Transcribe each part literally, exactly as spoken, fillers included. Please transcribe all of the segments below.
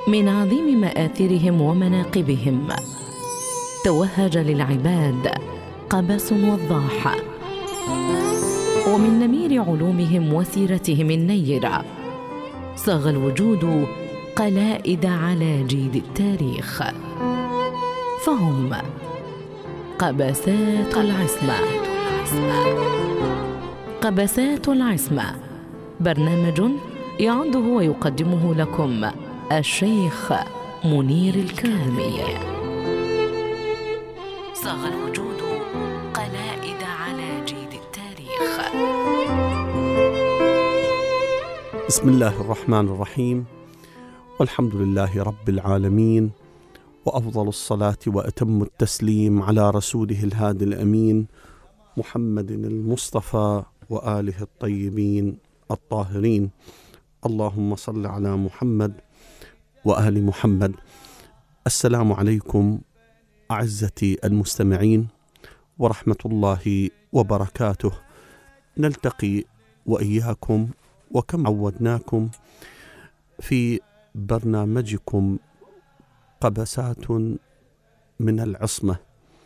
من عظيم مآثرهم ومناقبهم توهج للعباد قبس وضاح، ومن نمير علومهم وسيرتهم النيرة صاغ الوجود قلائد على جيد التاريخ، فهم قبسات العصمة. قبسات العصمة برنامج يعده ويقدمه لكم الشيخ منير الكاظمي. صاغ الوجود قلائد على جيد التاريخ. بسم الله الرحمن الرحيم، والحمد لله رب العالمين، وأفضل الصلاة وأتم التسليم على رسوله الهادي الأمين محمد المصطفى وآله الطيبين الطاهرين. اللهم صل على محمد وآل محمد. السلام عليكم أعزتي المستمعين ورحمة الله وبركاته. نلتقي وإياكم وكم عودناكم في برنامجكم قبسات من العصمة،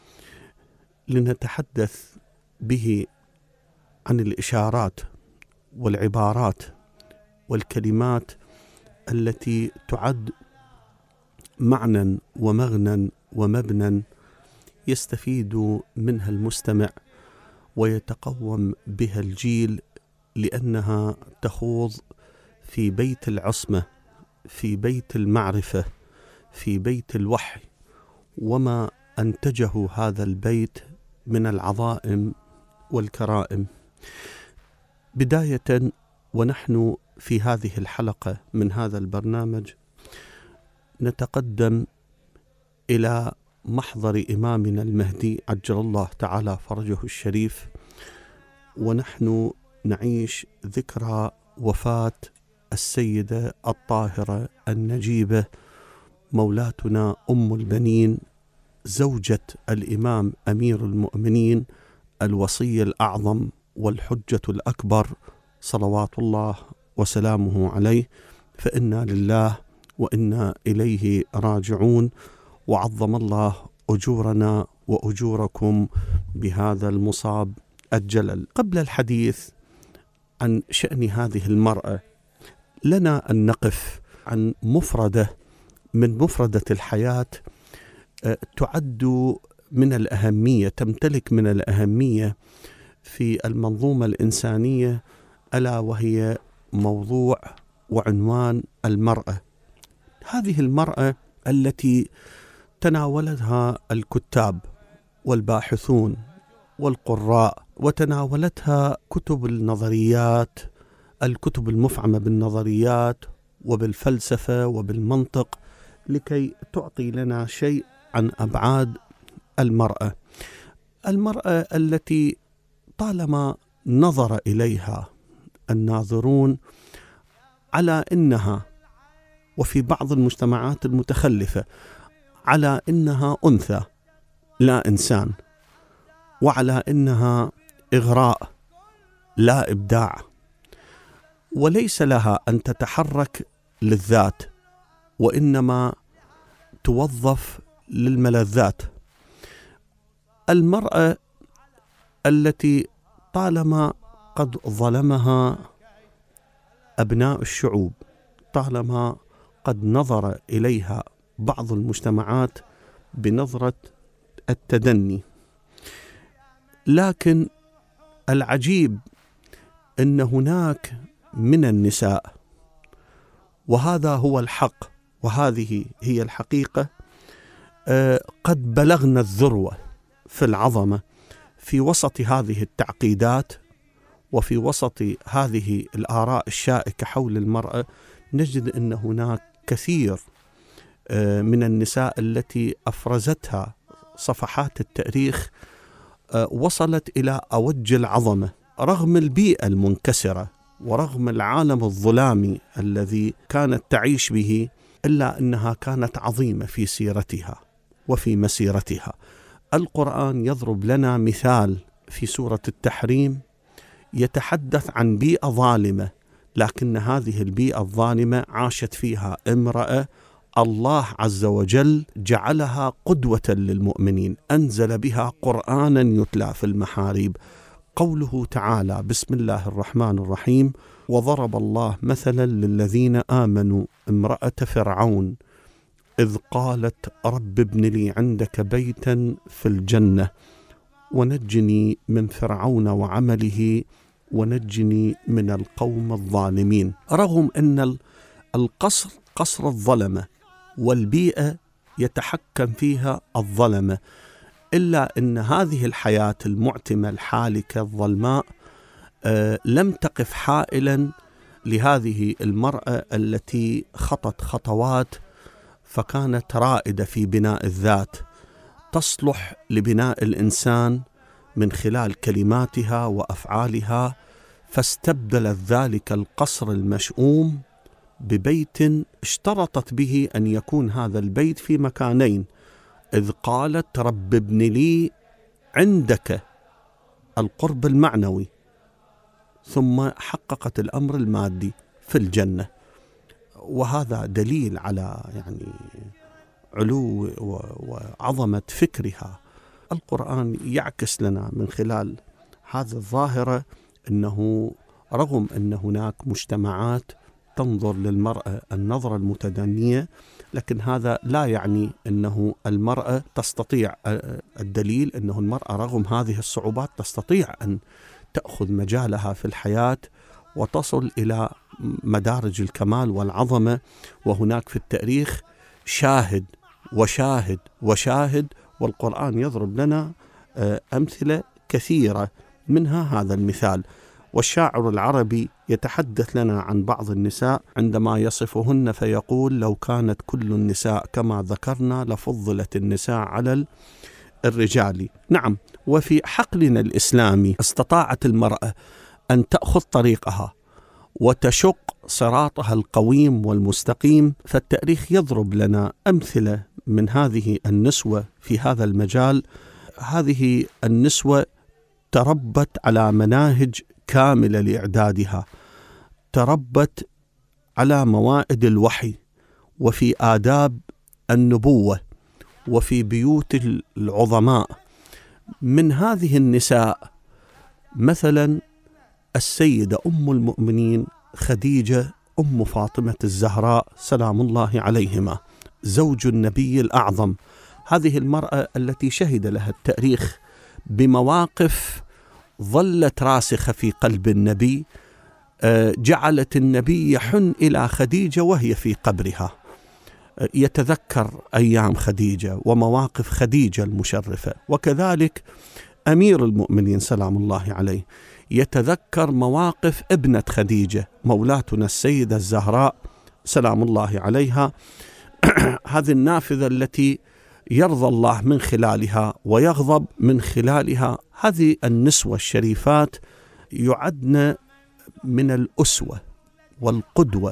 لنتحدث به عن الإشارات والعبارات والكلمات التي تعد معنى ومغنى ومبنى يستفيد منها المستمع ويتقوم بها الجيل، لأنها تخوض في بيت العصمة، في بيت المعرفة، في بيت الوحي، وما أنتجه هذا البيت من العظائم والكرائم. بداية، ونحن في هذه الحلقة من هذا البرنامج نتقدم إلى محضر إمامنا المهدي عجل الله تعالى فرجه الشريف، ونحن نعيش ذكرى وفاة السيدة الطاهرة النجيبة مولاتنا أم البنين، زوجة الإمام أمير المؤمنين الوصي الأعظم والحجة الأكبر صلوات الله وسلامه عليه. فإنا لله وإنا إليه راجعون، وعظم الله أجورنا وأجوركم بهذا المصاب الجلل. قبل الحديث عن شأن هذه المرأة، لنا أن نقف عن مفردة من مفردة الحياة تعد من الأهمية، تمتلك من الأهمية في المنظومة الإنسانية، ألا وهي موضوع وعنوان المرأة. هذه المرأة التي تناولتها الكتاب والباحثون والقراء، وتناولتها كتب النظريات، الكتب المفعمة بالنظريات وبالفلسفة وبالمنطق، لكي تعطي لنا شيء عن أبعاد المرأة. المرأة التي طالما نظر إليها الناظرون على إنها، وفي بعض المجتمعات المتخلفة، على إنها أنثى لا إنسان، وعلى إنها إغراء لا إبداع، وليس لها أن تتحرك للذات، وإنما توظف للملذات. المرأة التي طالما قد ظلمها أبناء الشعوب، طالما قد نظر إليها بعض المجتمعات بنظرة التدني. لكن العجيب أن هناك من النساء، وهذا هو الحق وهذه هي الحقيقة، قد بلغنا الذروة في العظمة في وسط هذه التعقيدات وفي وسط هذه الآراء الشائكة حول المرأة. نجد أن هناك كثير من النساء التي أفرزتها صفحات التاريخ وصلت إلى أوج العظمة رغم البيئة المنكسرة ورغم العالم الظلامي الذي كانت تعيش به، إلا أنها كانت عظيمة في سيرتها وفي مسيرتها. القرآن يضرب لنا مثال في سورة التحريم يتحدث عن بيئة ظالمة، لكن هذه البيئة الظالمة عاشت فيها امرأة الله عز وجل جعلها قدوة للمؤمنين، أنزل بها قرآنا يتلى في المحاريب. قوله تعالى: بسم الله الرحمن الرحيم: وضرب الله مثلا للذين آمنوا امرأة فرعون إذ قالت رب ابن لي عندك بيتا في الجنة ونجني من فرعون وعمله ونجني من القوم الظالمين. رغم أن القصر قصر الظلمة والبيئة يتحكم فيها الظلمة، إلا أن هذه الحياة المعتمة الحالكة الظلماء آه لم تقف حائلا لهذه المرأة التي خطت خطوات فكانت رائدة في بناء الذات، تصلح لبناء الإنسان من خلال كلماتها وأفعالها، فاستبدلت ذلك القصر المشؤوم ببيت اشترطت به أن يكون هذا البيت في مكانين: إذ قالت رب ابن لي عندك القرب المعنوي، ثم حققت الأمر المادي في الجنة. وهذا دليل على يعني علو وعظمة فكرها. القرآن يعكس لنا من خلال هذه الظاهرة أنه رغم أن هناك مجتمعات تنظر للمرأة النظرة المتدنية، لكن هذا لا يعني أنه المرأة تستطيع، الدليل أنه المرأة رغم هذه الصعوبات تستطيع أن تأخذ مجالها في الحياة وتصل إلى مدارج الكمال والعظمة. وهناك في التاريخ شاهد وشاهد وشاهد، والقرآن يضرب لنا أمثلة كثيرة، منها هذا المثال. والشاعر العربي يتحدث لنا عن بعض النساء عندما يصفهن فيقول: لو كانت كل النساء كما ذكرنا لفضلت النساء على الرجال. نعم، وفي حقلنا الإسلامي استطاعت المرأة أن تأخذ طريقها وتشق صراطها القويم والمستقيم. فالتاريخ يضرب لنا أمثلة من هذه النسوة في هذا المجال. هذه النسوة تربت على مناهج كاملة لإعدادها، تربت على موائد الوحي وفي آداب النبوة وفي بيوت العظماء. من هذه النساء مثلا السيدة أم المؤمنين خديجة أم فاطمة الزهراء سلام الله عليهما، زوج النبي الأعظم. هذه المرأة التي شهد لها التاريخ بمواقف ظلت راسخة في قلب النبي، جعلت النبي يحن إلى خديجة وهي في قبرها، يتذكر أيام خديجة ومواقف خديجة المشرفة. وكذلك أمير المؤمنين سلام الله عليه يتذكر مواقف ابنة خديجة مولاتنا السيدة الزهراء سلام الله عليها، هذه النافذة التي يرضى الله من خلالها ويغضب من خلالها. هذه النسوة الشريفات يعدن من الأسوة والقدوة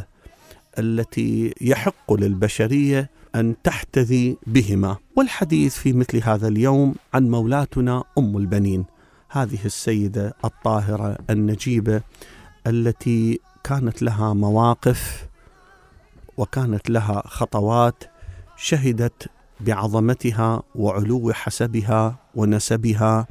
التي يحق للبشرية أن تحتذي بهما. والحديث في مثل هذا اليوم عن مولاتنا أم البنين، هذه السيدة الطاهرة النجيبة التي كانت لها مواقف وكانت لها خطوات شهدت بعظمتها وعلو حسبها ونسبها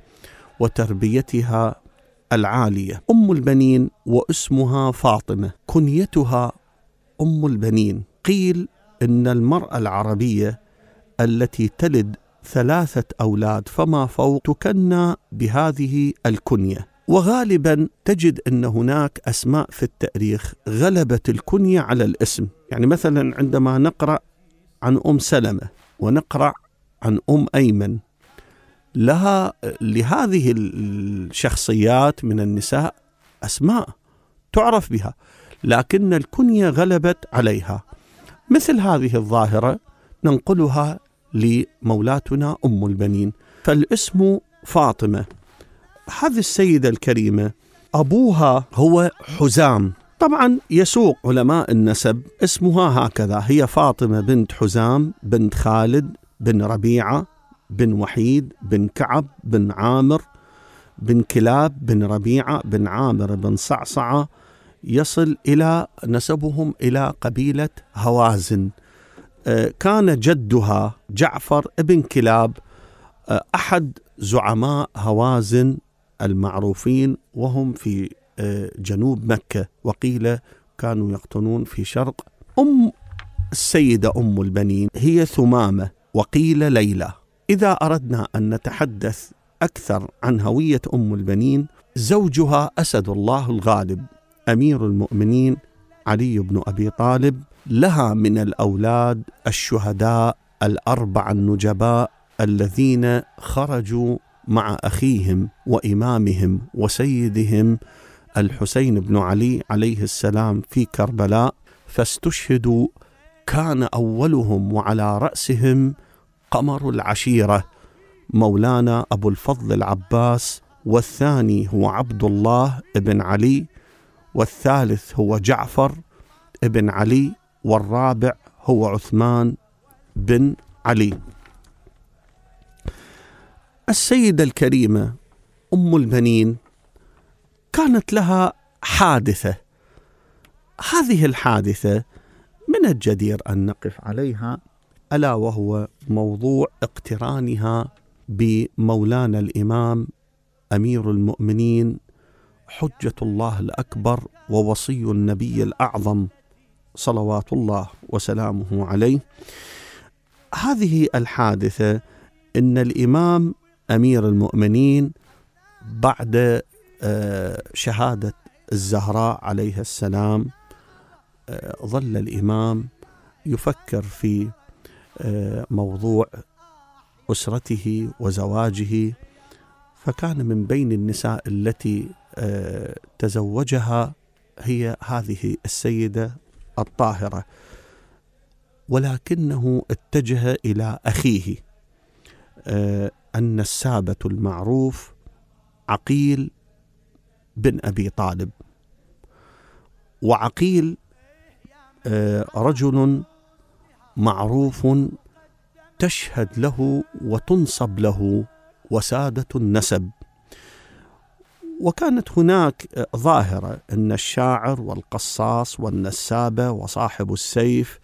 وتربيتها العالية. أم البنين واسمها فاطمة، كنيتها أم البنين. قيل إن المرأة العربية التي تلد ثلاثة أولاد فما فوق تكنى بهذه الكنية، وغالبا تجد أن هناك أسماء في التاريخ غلبت الكنية على الاسم. يعني مثلا عندما نقرأ عن أم سلمة ونقرأ عن أم أيمن، لها لهذه الشخصيات من النساء أسماء تعرف بها، لكن الكنية غلبت عليها. مثل هذه الظاهرة ننقلها لمولاتنا أم البنين، فالاسم فاطمة. هذه السيدة الكريمة أبوها هو حزام، طبعا يسوق علماء النسب اسمها هكذا، هي فاطمة بنت حزام بنت خالد بن ربيعة بن وحيد بن كعب بن عامر بن كلاب بن ربيعة بن عامر بن صعصعة، يصل إلى نسبهم إلى قبيلة هوازن. كان جدها جعفر ابن كلاب أحد زعماء هوازن المعروفين، وهم في جنوب مكة، وقيل كانوا يقطنون في شرق. أم السيدة أم البنين هي ثمامة، وقيل ليلى. إذا أردنا أن نتحدث أكثر عن هوية أم البنين، زوجها أسد الله الغالب أمير المؤمنين علي بن أبي طالب، لها من الأولاد الشهداء الأربع النجباء الذين خرجوا مع أخيهم وإمامهم وسيدهم الحسين بن علي عليه السلام في كربلاء، فاستشهدوا. كان أولهم وعلى رأسهم قمر العشيرة مولانا أبو الفضل العباس، والثاني هو عبد الله بن علي، والثالث هو جعفر بن علي، والرابع هو عثمان بن علي. السيدة الكريمة أم البنين كانت لها حادثة. هذه الحادثة من الجدير أن نقف عليها، ألا وهو موضوع اقترانها بمولانا الإمام أمير المؤمنين حجة الله الأكبر ووصي النبي الأعظم صلوات الله وسلامه عليه. هذه الحادثة إن الإمام أمير المؤمنين بعد شهادة الزهراء عليه السلام ظل الإمام يفكر في موضوع أسرته وزواجه، فكان من بين النساء التي تزوجها هي هذه السيدة الطاهرة، ولكنه اتجه إلى أخيه النسابة المعروف عقيل بن أبي طالب. وعقيل رجل معروف تشهد له وتنصب له وسادة النسب، وكانت هناك ظاهرة أن الشاعر والقصاص والنسابة وصاحب السيف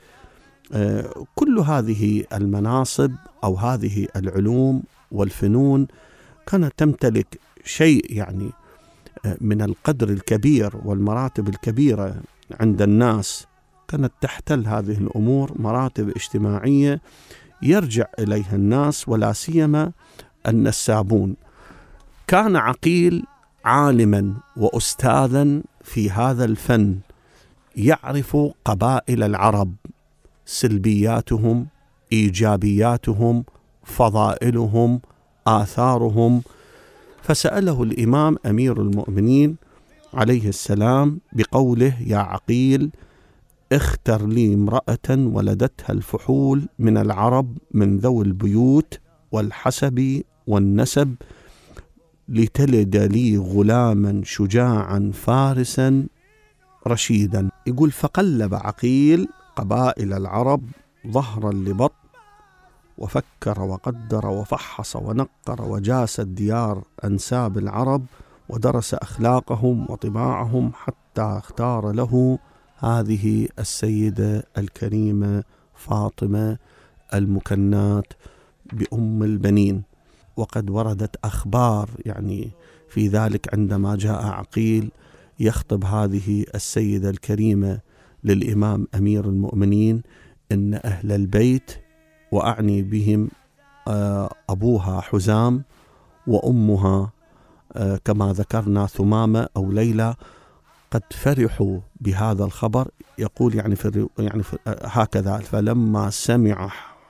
كل هذه المناصب أو هذه العلوم والفنون كانت تمتلك شيء يعني من القدر الكبير والمراتب الكبيرة عند الناس. كانت تحتل هذه الأمور مراتب اجتماعية يرجع إليها الناس، ولا سيما النسابون. كان عقيل عالما وأستاذا في هذا الفن، يعرف قبائل العرب، سلبياتهم، إيجابياتهم، فضائلهم، آثارهم. فسأله الإمام أمير المؤمنين عليه السلام بقوله: يا عقيل، اختر لي امرأة ولدتها الفحول من العرب من ذوي البيوت والحسب والنسب، لتلد لي غلاما شجاعا فارسا رشيدا. يقول: فقلب عقيل قبائل العرب ظهرا لبطن، وفكر وقدر وفحص ونقر وجاس الديار أنساب العرب، ودرس أخلاقهم وطباعهم، حتى اختار له هذه السيدة الكريمة فاطمة المكنات بأم البنين. وقد وردت أخبار يعني في ذلك عندما جاء عقيل يخطب هذه السيدة الكريمة للإمام أمير المؤمنين، إن أهل البيت، وأعني بهم أبوها حزام وأمها كما ذكرنا ثمامة أو ليلى، قد فرحوا بهذا الخبر. يقول يعني في يعني في هكذا: فلما سمع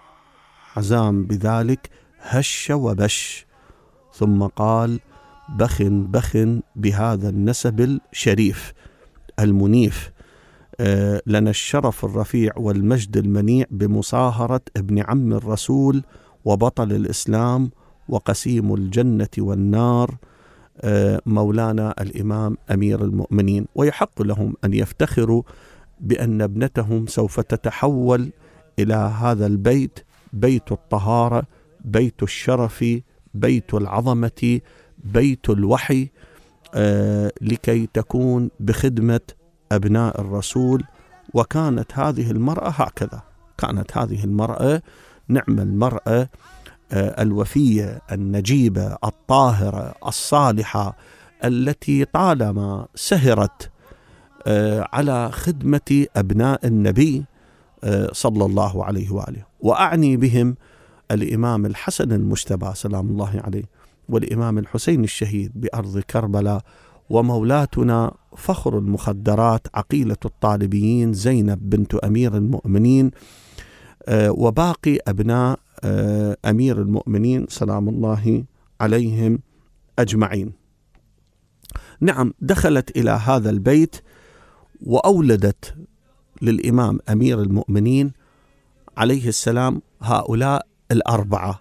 حزام بذلك هش وبش، ثم قال: بخ بخ بهذا النسب الشريف المنيف، لنا الشرف الرفيع والمجد المنيع بمصاهرة ابن عم الرسول وبطل الإسلام وقسيم الجنة والنار مولانا الإمام أمير المؤمنين. ويحق لهم أن يفتخروا بأن ابنتهم سوف تتحول إلى هذا البيت، بيت الطهارة، بيت الشرف، بيت العظمة، بيت الوحي، لكي تكون بخدمة أبناء الرسول. وكانت هذه المرأة هكذا، كانت هذه المرأة نعم المرأة الوفية النجيبة الطاهرة الصالحة التي طالما سهرت على خدمة أبناء النبي صلى الله عليه وآله، وأعني بهم الإمام الحسن المجتبى سلام الله عليه، والإمام الحسين الشهيد بأرض كربلاء، ومولاتنا فخر المخدرات عقيلة الطالبيين زينب بنت أمير المؤمنين، وباقي أبناء أمير المؤمنين سلام الله عليهم أجمعين. نعم دخلت إلى هذا البيت وأولدت للإمام أمير المؤمنين عليه السلام هؤلاء الأربعة،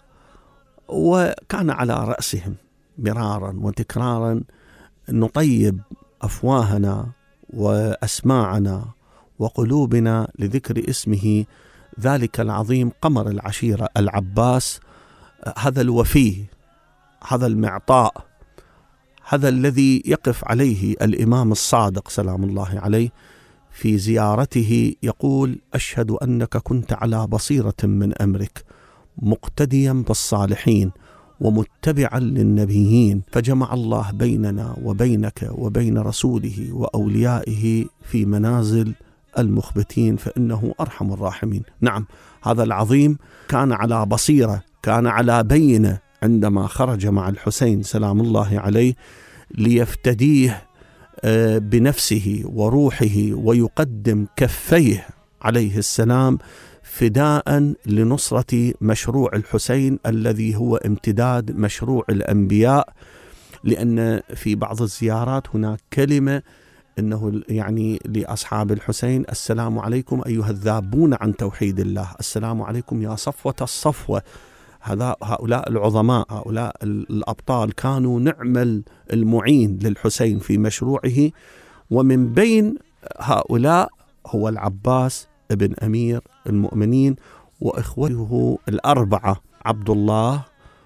وكان على رأسهم مرارا وتكرارا نطيب أفواهنا وأسماعنا وقلوبنا لذكر اسمه ذلك العظيم قمر العشيرة العباس، هذا الوفي، هذا المعطاء، هذا الذي يقف عليه الإمام الصادق سلام الله عليه في زيارته يقول: أشهد أنك كنت على بصيرة من أمرك مقتديا بالصالحين ومتبعا للنبيين، فجمع الله بيننا وبينك وبين رسوله وأوليائه في منازل المخبتين فإنه أرحم الراحمين. نعم هذا العظيم كان على بصيرة، كان على بينة عندما خرج مع الحسين سلام الله عليه ليفتديه بنفسه وروحه ويقدم كفيه عليه السلام فداء لنصرة مشروع الحسين الذي هو امتداد مشروع الأنبياء. لأن في بعض الزيارات هناك كلمة إنه يعني لأصحاب الحسين: السلام عليكم أيها الذابون عن توحيد الله، السلام عليكم يا صفوة الصفوة. هذا هؤلاء العظماء، هؤلاء الأبطال كانوا نعم المعين للحسين في مشروعه، ومن بين هؤلاء هو العباس ابن أمير المؤمنين وإخوته الأربعة عبد الله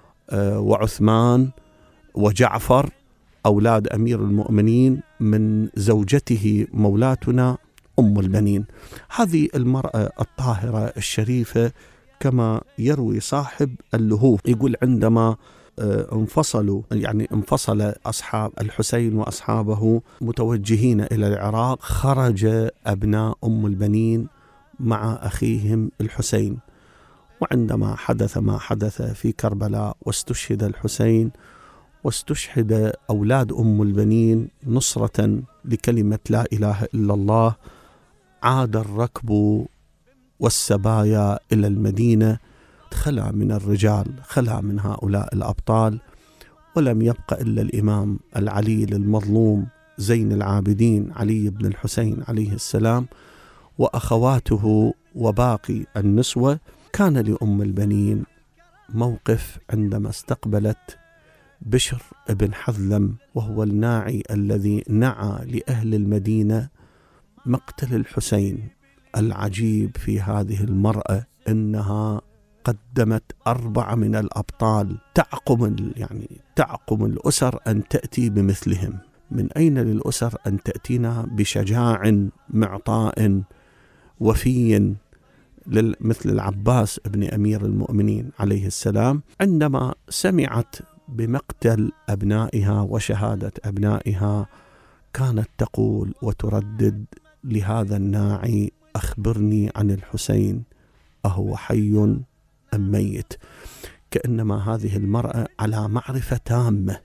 وعثمان وجعفر أولاد أمير المؤمنين من زوجته مولاتنا أم البنين. هذه المرأة الطاهرة الشريفة كما يروي صاحب اللهوف يقول: عندما انفصلوا يعني انفصل أصحاب الحسين وأصحابه متوجهين إلى العراق، خرج أبناء أم البنين مع أخيهم الحسين، وعندما حدث ما حدث في كربلاء واستشهد الحسين واستشهد أولاد أم البنين نصرة لكلمة لا إله إلا الله، عاد الركب والسبايا إلى المدينة، خلا من الرجال، خلا من هؤلاء الأبطال، ولم يبق إلا الإمام العليل المظلوم زين العابدين علي بن الحسين عليه السلام وأخواته وباقي النسوة. كان لأم البنين موقف عندما استقبلت بشر بن حذلم، وهو الناعي الذي نعى لأهل المدينة مقتل الحسين. العجيب في هذه المرأة إنها قدمت أربعة من الأبطال تعقم يعني تعقم الأسر أن تأتي بمثلهم. من أين للأسر أن تأتينا بشجاع معطاء وفي مثل العباس ابن أمير المؤمنين عليه السلام؟ عندما سمعت بمقتل أبنائها وشهادة أبنائها كانت تقول وتردد لهذا الناعي: أخبرني عن الحسين، أهو حي أم ميت؟ كأنما هذه المرأة على معرفة تامة.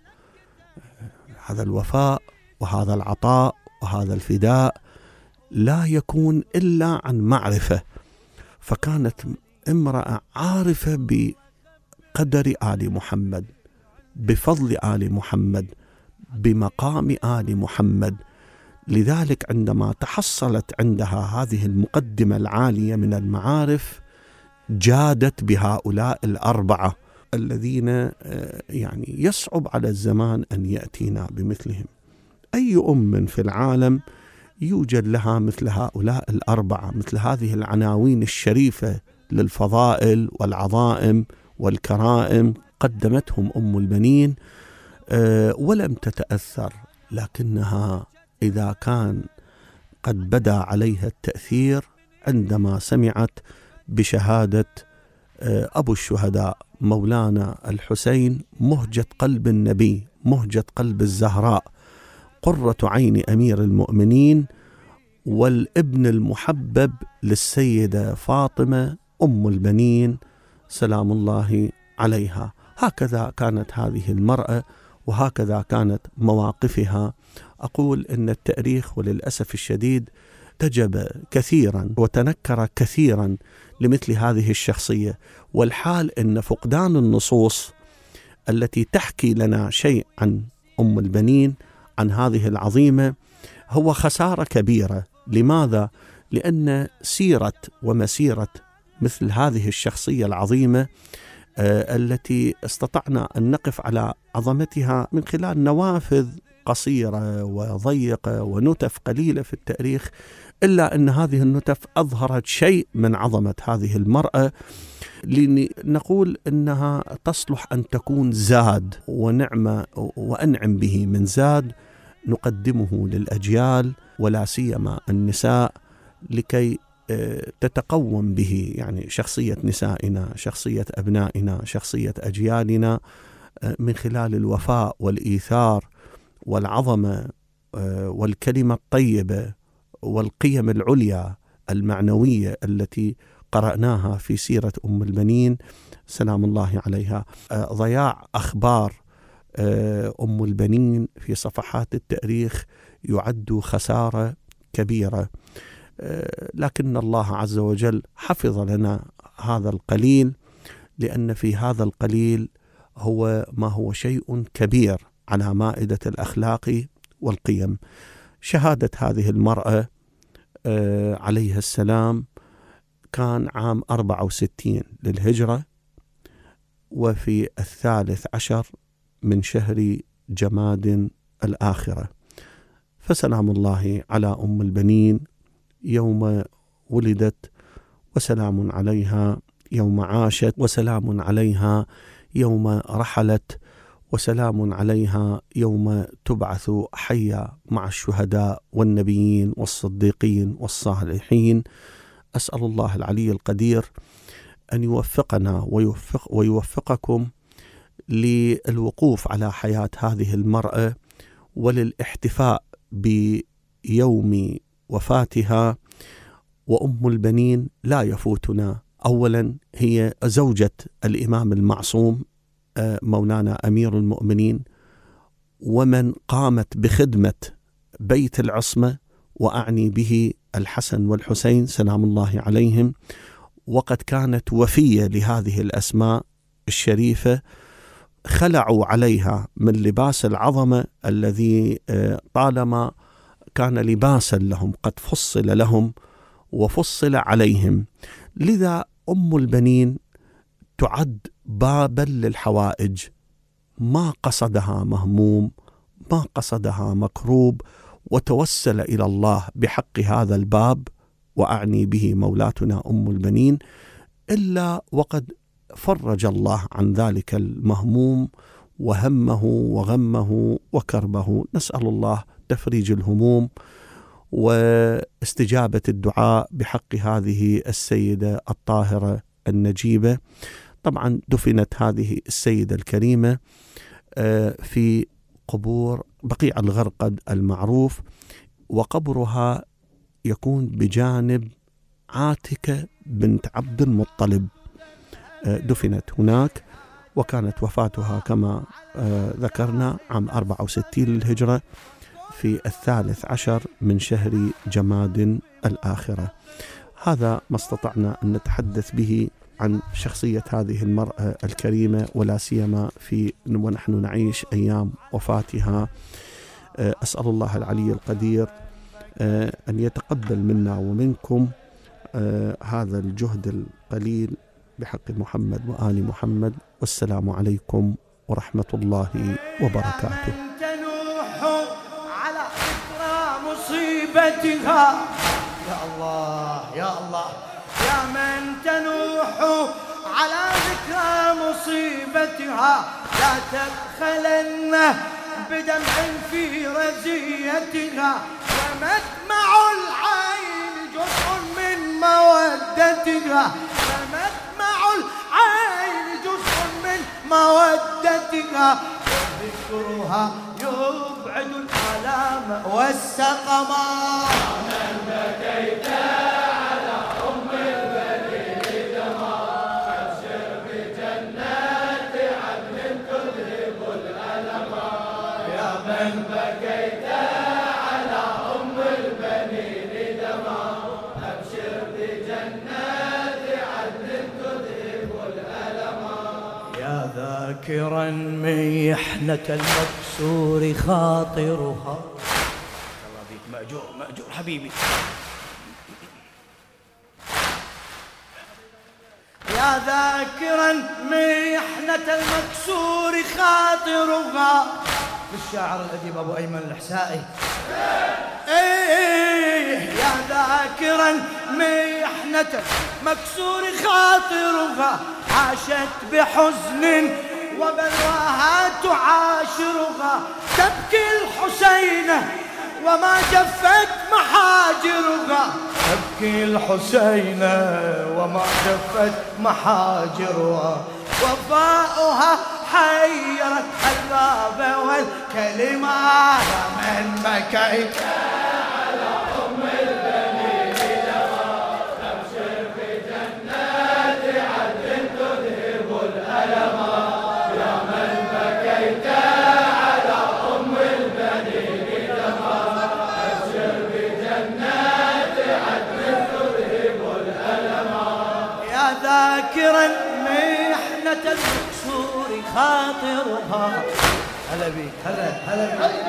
هذا الوفاء وهذا العطاء وهذا الفداء لا يكون إلا عن معرفة، فكانت امرأة عارفة بقدر آل محمد، بفضل آل محمد، بمقام آل محمد. لذلك عندما تحصلت عندها هذه المقدمة العالية من المعارف جادت بهؤلاء الأربعة الذين يعني يصعب على الزمان أن يأتينا بمثلهم. أي أم في العالم يوجد لها مثل هؤلاء الأربعة، مثل هذه العناوين الشريفة للفضائل والعظائم والكرائم قدمتهم أم البنين ولم تتأثر، لكنها إذا كان قد بدا عليها التأثير عندما سمعت بشهادة أبو الشهداء مولانا الحسين مهجة قلب النبي، مهجة قلب الزهراء، قرة عين أمير المؤمنين، والابن المحبب للسيدة فاطمة أم البنين سلام الله عليها. هكذا كانت هذه المرأة وهكذا كانت مواقفها. أقول إن التاريخ وللأسف الشديد تجب كثيرا وتنكر كثيرا لمثل هذه الشخصية، والحال إن فقدان النصوص التي تحكي لنا شيء عن أم البنين، عن هذه العظيمة، هو خسارة كبيرة. لماذا؟ لأن سيرة ومسيرة مثل هذه الشخصية العظيمة آه التي استطعنا أن نقف على عظمتها من خلال نوافذ قصيرة وضيقة ونتف قليلة في التاريخ، إلا أن هذه النتف أظهرت شيء من عظمة هذه المرأة، لنقول أنها تصلح أن تكون زاد ونعمة وأنعم به من زاد نقدمه للأجيال ولا سيما النساء لكي تتقوم به، يعني شخصية نسائنا، شخصية أبنائنا، شخصية أجيالنا، من خلال الوفاء والإيثار والعظمة والكلمة الطيبة والقيم العليا المعنوية التي قرأناها في سيرة أم البنين سلام الله عليها. ضياع أخبار أم البنين في صفحات التاريخ يعد خسارة كبيرة، لكن الله عز وجل حفظ لنا هذا القليل، لأن في هذا القليل هو ما هو شيء كبير على مائدة الأخلاق والقيم. شهادة هذه المرأة عليها السلام كان عام أربعة وستين للهجرة، وفي الثالث عشر من شهر جماد الآخرة. فسلام الله على أم البنين يوم ولدت، وسلام عليها يوم عاشت، وسلام عليها يوم رحلت، وسلام عليها يوم تبعث حيا مع الشهداء والنبيين والصديقين والصالحين. أسأل الله العلي القدير أن يوفقنا ويوفق ويوفقكم للوقوف على حياة هذه المرأة وللاحتفاء بيوم وفاتها. وأم البنين لا يفوتنا، أولا هي زوجة الإمام المعصوم مولانا أمير المؤمنين، ومن قامت بخدمة بيت العصمة، وأعني به الحسن والحسين سلام الله عليهم، وقد كانت وفية لهذه الأسماء الشريفة، خلعوا عليها من لباس العظمة الذي طالما كان لباسا لهم قد فصل لهم وفصل عليهم. لذا أم البنين تعد بابا للحوائج، ما قصدها مهموم، ما قصدها مكروب، وتوسل إلى الله بحق هذا الباب، وأعني به مولاتنا أم البنين، إلا وقد فرج الله عن ذلك المهموم وهمه وغمه وكربه. نسأل الله تفريج الهموم واستجابة الدعاء بحق هذه السيدة الطاهرة النجيبة. طبعا دفنت هذه السيدة الكريمة في قبور بقيع الغرقد المعروف، وقبرها يكون بجانب عاتكة بنت عبد المطلب، دفنت هناك، وكانت وفاتها كما ذكرنا عام أربعة وستين للهجرة في الثالث عشر من شهر جماد الآخرة. هذا ما استطعنا أن نتحدث به عن شخصية هذه المرأة الكريمة، ولا سيما في ونحن نعيش أيام وفاتها. أسأل الله العلي القدير أن يتقبل منا ومنكم هذا الجهد القليل بحق محمد وآل محمد، والسلام عليكم ورحمة الله وبركاته. تنوح على ذكرى مصيبتها، يا الله يا الله، يا من تنوح على ذكرى مصيبتها، لا تبخلن بدمع في رزيتها، ومدمع العين جزء من مودتها، فمدمع العين جزء من مودتها، وذكرها يبعد الآلام والسقما. من بكيت على أم البنين دمار، أبشر بجنات عدن تذهب الألم. يا من بكيت على أم البنين دمار، أبشر بجنات عدن تذهب الألم. يا ذاكرا محنة المكسور خاطرها. الله بيك مأجور مأجور حبيبي. يا ذاكرا محنة المكسور خاطرها، للشاعر الأديب أبو أيمن الحسائي. إيه يا ذاكرا محنة مكسور خاطرها، عاشت بحزن وبلواها تعاشرها، تبكي الحسين وما جفت محاجرها، تبكي الحسين وما جفت محاجرها، وفاؤها حيرت الباب والكلمة. يا من بكيت على أم البنين دمار، أبشر بجنات عدن تذهب الألم. يا من بكيت على أم البنين دمار، أبشر بجنات عدن تذهب الألم. يا ذاكرا محنة المكسور خاطرها. هلا بيك هلا هلا بيك.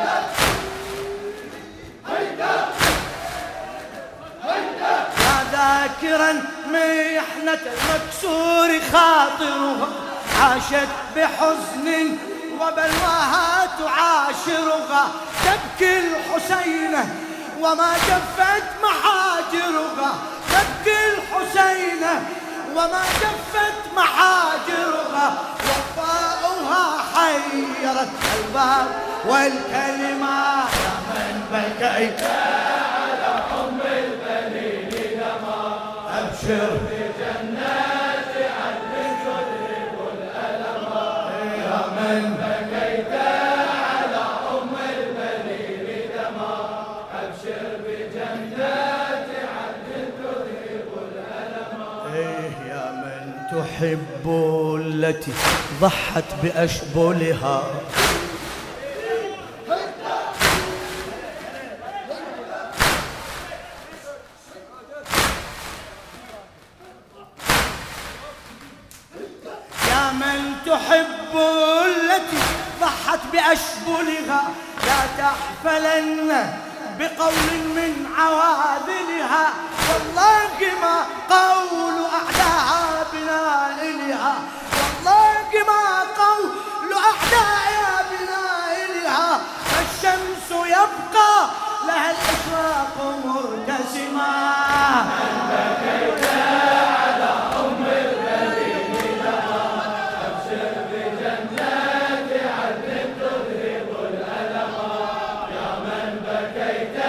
يا ذاكرا محنة المكسور خاطرها، عاشت بحزن وبلواها تعاشرها، تبكي الحسين وما جفت محاجرها، تبكي الحسين وما جفت محاجرها، وفاؤها حيرت الباب والكلمة. يا من بكيت على أم البنين دمار، أبشر بجنات عدن تذهب الألم. يا من بكيت على أم البنين دمار، أبشر بجنات عدن تذهب الألم. إيه يا من تحب التي ضحت بأشبلها، يا من تحب التي ضحت بأشبلها، لا تحفلن بقول من عواذلها، والله ما قول أعداء بنائلها، والله ما قول أعداء بنائلها، فالشمس يبقى لها الإشراق مرتسما. من بكيت على أم البنين دمار، أبشر بجنات عدن تذهب الألم. يا من بكيت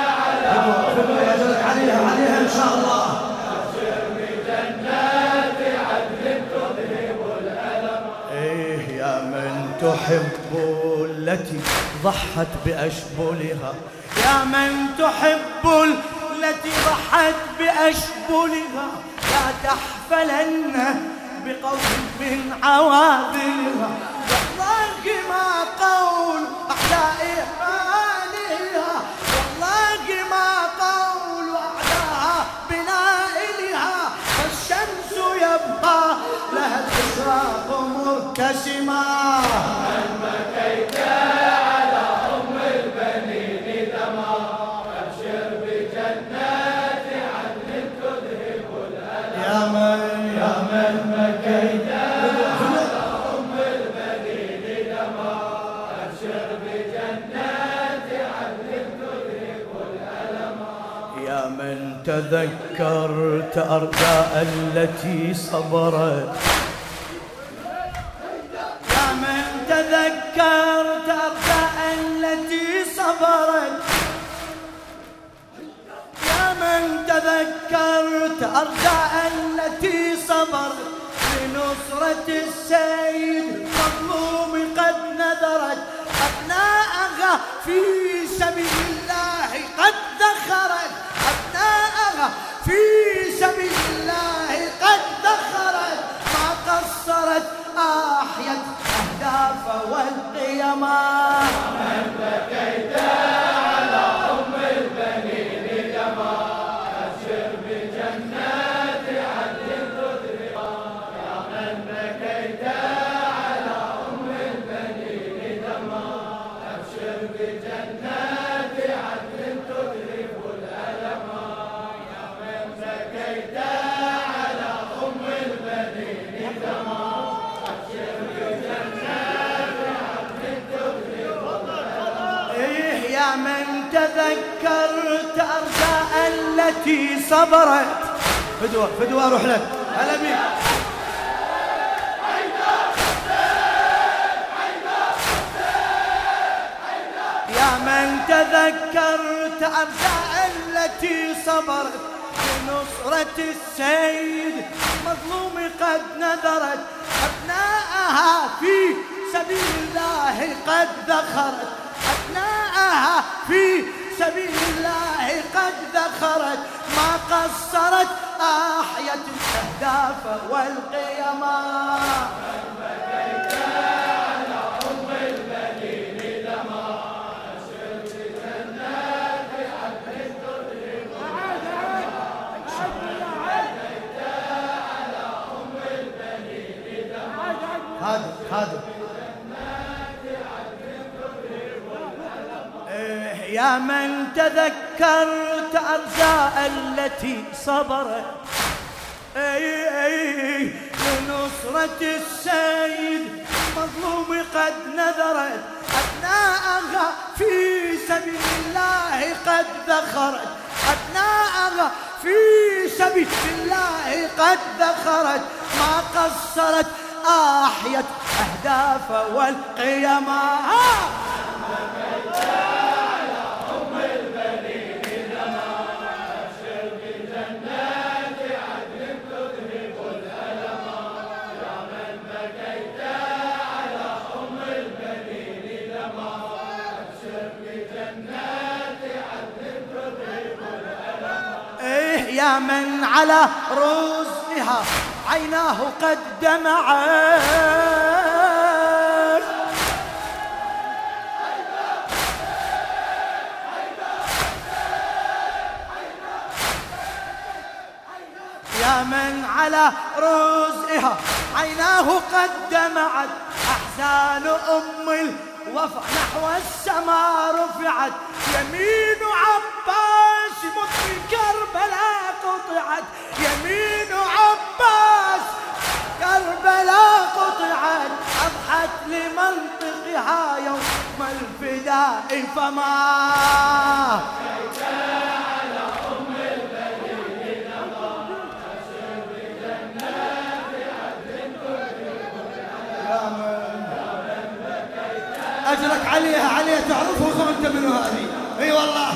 عليها عليها إن شاء الله، أبشر بجنات عدن تذهب الألم. إيه يا من تحب التي ضحت بأشبلها، يا من تحب التي ضحت بأشبلها، لا تحفلن بقول من عواذلها، والله ما قول أعدائها لها، والله ما قول أعداء بنائلها، فالشمس يبقى لها الإشراق مرتسما. من بكيت على أم البنين دمار، أبشر بجنات عدن تذهب الألم. يا من يا من بكيت على أم البنين دمار، أبشر بجنات عدن تذهب الألم. يا من تذكرت أرجاء التي صبرت، يا من تذكرت أرجاء التي صبرت، يا من تذكرت تذكرت أرجاء التي صبرت لنصرة السيد مظلوم قد نذرت أبناءها في سبيل الله قد ذخرت أبناءها في سبيل الله قد ذخرت ما قصرت أحيت أهداف والقيما من بكيت على أم البنين دما أبشر بجنات عدن تدرك يا من بكيت على أم البنين دما أبشر بجنات عدن تدرك الألم يا من بكيت على أم البنين دما يا من تذكرت أرجاء التي صبرت فدوى فدوى روح لك هلا بيك يا من تذكرت أرجاء التي صبرت لنصرة السيد مظلوم قد نذرت أبناءها في سبيل الله قد ذخرت أبناءها في سبيل الله قد ذخرت ما قصرت أحيت الأهداف والقيما من بكيت على أم البنين دما أبشر بجنات عدن تدرك من بكيت على أم البنين دما هذا هذا يا من تذكرت أرجاء التي صبرت أي أي لنصرة السيد مظلوم قد نذرت أبناءها في سبيل الله قد ذخرت أبناءها في سبيل الله قد ذخرت ما قصرت أحيت أهداف والقيما يا من على رؤوسها عيناه قد دمعت يا من على رؤوسها عيناه قد دمعت أحزان أم الوفا نحو السماء رفعت يمين عباس مت كربلاء قطعت يمين عباس كربلاء قطعت أضحت لمنطقها يوم الفداء فما أجرك عليها عليها تعرفه أنت منو هذه اي والله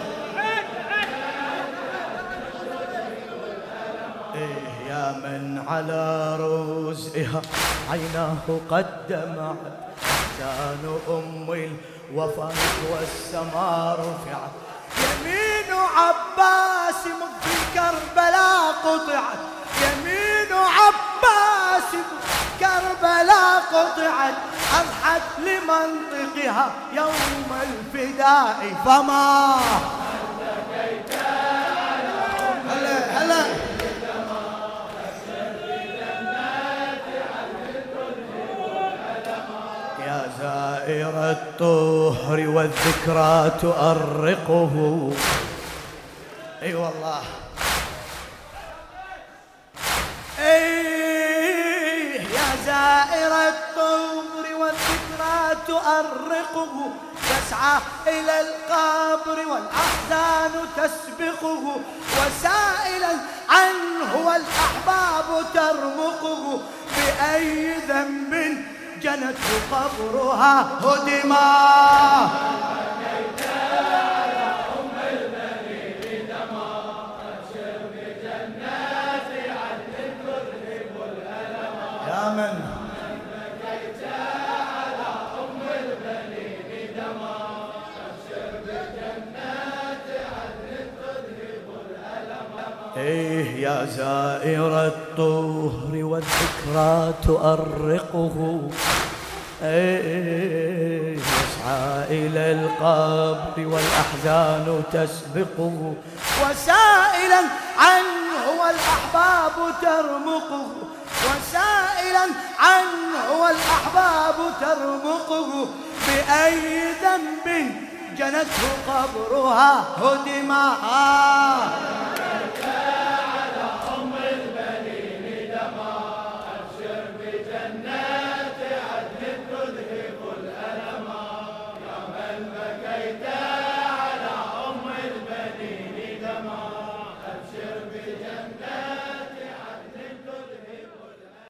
إيه يا من على رؤوسها عيناه قد دمعت أحزان أم الوفا والسماء رفعت يمين عباس في كربلاء قطعت يمين عباس كربلاء قطعت أضحت لمنطقها يوم الفداء فما هلا هلا يا زائر الطهر والذكرى تؤرقه اي والله اي يا زائر الطهر والذكرى تؤرقه يسعى إلى القبر والأحزان تسبقه وسائلا عنه والأحباب ترمقه بأي ذنب جنته قبرها هدما بكيت على أم البنين دما أبشر يا من إيه يا زائر الطهر والذكرى تؤرقه، إيه يسعى إلى القبر والأحزان تسبقه، وسائلا عنه والأحباب ترمقه، وسائلا عنه والأحباب ترمقه، بأي ذنب جنته قبرها هدما.